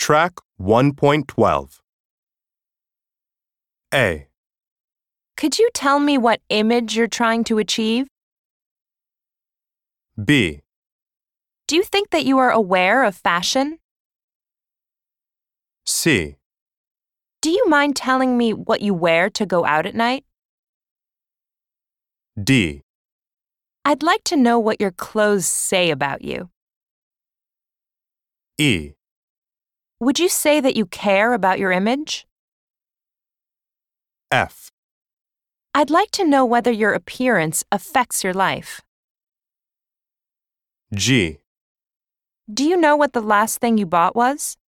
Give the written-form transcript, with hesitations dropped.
Track 1.12. A, Could you tell me what image you're trying to achieve? B, Do you think that you are aware of fashion? C, Do you mind telling me what you wear to go out at night? D, I'd like to know what your clothes say about you. E, Would you say that you care about your image? F, I'd like to know whether your appearance affects your life. G, Do you know what the last thing you bought was?